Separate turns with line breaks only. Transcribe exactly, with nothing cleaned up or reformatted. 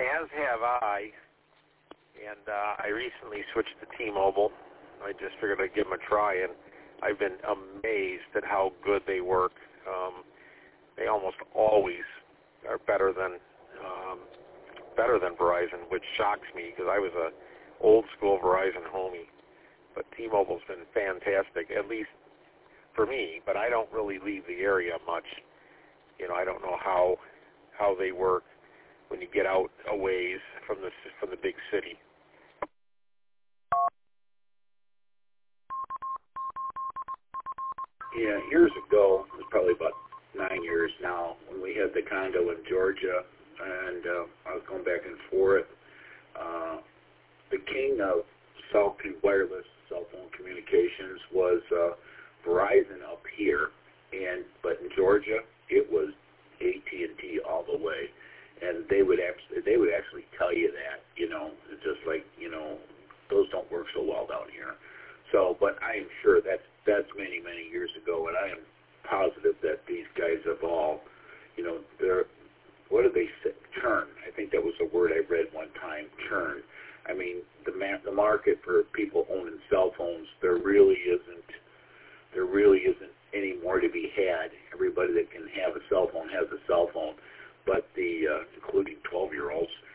As have I, and uh, I recently switched to T-Mobile. I just figured I'd give them a try, and I've been amazed at how good they work. Um, they almost always are better than um, better than Verizon, which shocks me because I was a old school Verizon homie. But T-Mobile's been fantastic, at least for me. But I don't really leave the area much. You know, I don't know how how they work when you get out a ways from the from the big city.
Yeah, years ago, it was probably about nine years now, when we had the condo in Georgia, and uh, I was going back and forth. Uh, the king of cell wireless cell phone communications was uh, Verizon up here, and but in Georgia, it was A T and T all the way, and they would actually they would actually tell you that, you know, it's just like, you know, those don't work so well down here. So, but I am sure that's that's many many years ago, and I am positive that these guys have all, you know, they're, what do they say? Churn. I think that was a word I read one time. Churn. I mean, the ma- the market for people owning cell phones, there really isn't there really isn't any more to be had. Everybody that can have a cell phone has a cell phone, but the uh, including twelve-year-olds.